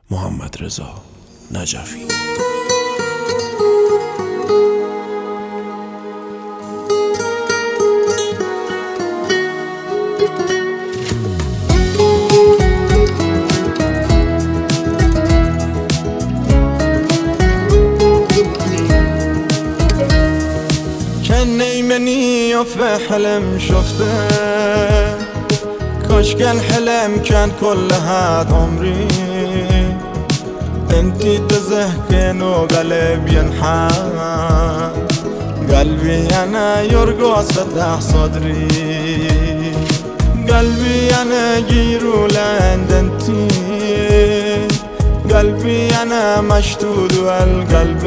محمد رضا نجفی. كان يمني في حلم شفته كاش كان حلم كان كل هاد عمري انتي تزهكن وقلب ينحان قلبي انا يرقص فتح صدري قلبي انا جيرو لعند انتي قلبي انا مشدود والقلب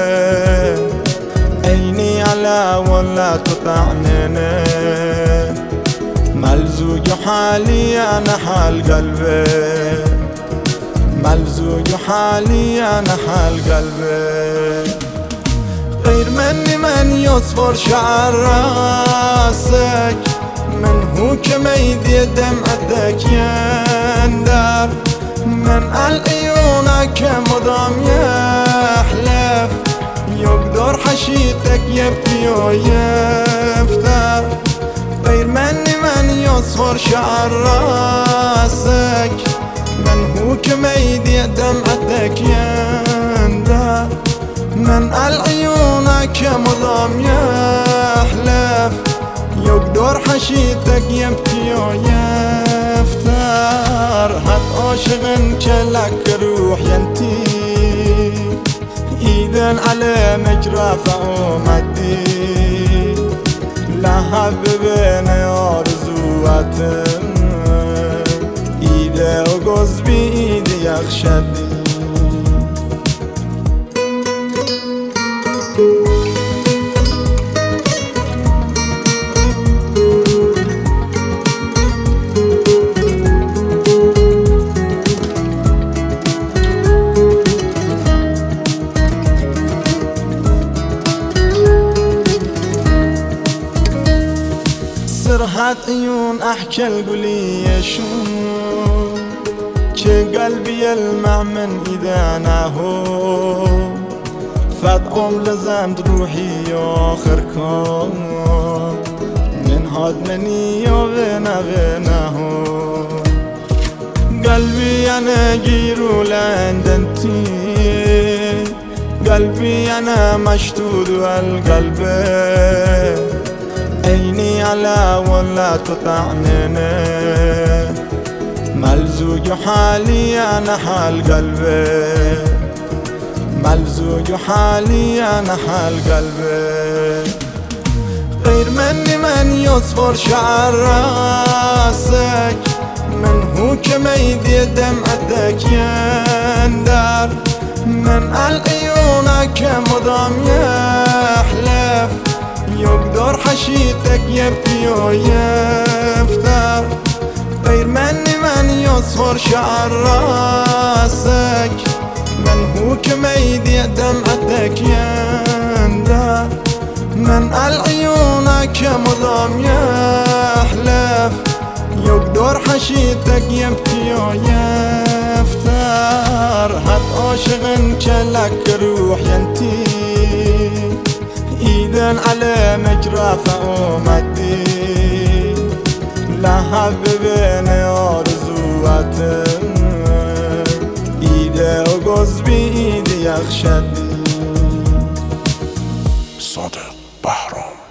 عيني على ولا تطعنني ملزوج حالي انا حال قلبي ملزوج حالي انا حال قلبي غير مني من يصفر شعر راسك من هو كما يدي دمعتك يندر من العيونك مدام يحلف يقدر حشيتك يبكي ويفتر غير مني من يصفر شعر راسك من هو كما يدي دمعتك يندر من العيونك مظام يحلف يقدر حشيتك يبكي ويفتر هات عاشق كلك روح ينتي إذن على مجرافة ومدي لحب بين آرزواتم إيده وقز بإيدي يخشدي سرحت عيون احكي القولي شو كي قلبي يلمع من اذا ناهو فدعم لزم روحي اخركم من هاد مني وغنى غناهو قلبي انا جيرو لعند انتي قلبي انا مشدود والقلب عيني على ولا تطعنني ملزوج حالي انا حال قلبي ملزوج حالي انا حال قلبي غير مني من يصفر شعر راسك من هو كما يدي دمعتك يندر من العيونك مدام يحلف يقدر حشيتك يبكي ويفتر غير مني من يصفر شعر راسك من هو كما يدي دمعتك يندر من العيونك مظام يحلف يقدر حشيتك يبكي ويفتر هات عاشق كلك روح ينتي إذن على مجرافة ومدي لحب بين آرزواتم إيده وقز بإيدي يخشدي. صادق بهرام.